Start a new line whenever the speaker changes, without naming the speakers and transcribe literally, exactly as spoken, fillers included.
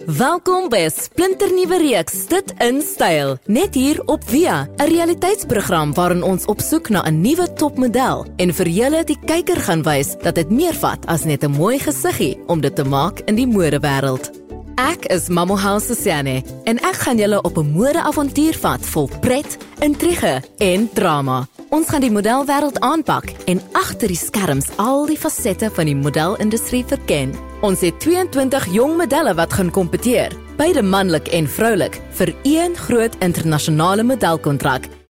Welkom by 'n splinternuwe reeks Dit in Styl, net hier op Via, 'n realiteitsprogram waarin ons op soek na 'n nuwe topmodel en vir julle die kyker gaan wys dat dit meer vat as net 'n mooi gesiggie om dit te maak in die modewêreld. Ek is Mamo House Siane en ek gaan julle op 'n modeavontuur vat vol pret, intrige en drama. Ons gaan die modelwêreld aanpak en agter die skerms al die fasette van die modelindustrie verken. Ons het tweeëntwintig jong modelle wat gaan kompeteer, beide manlik en vroulik, vir een groot internasionale modelkontrak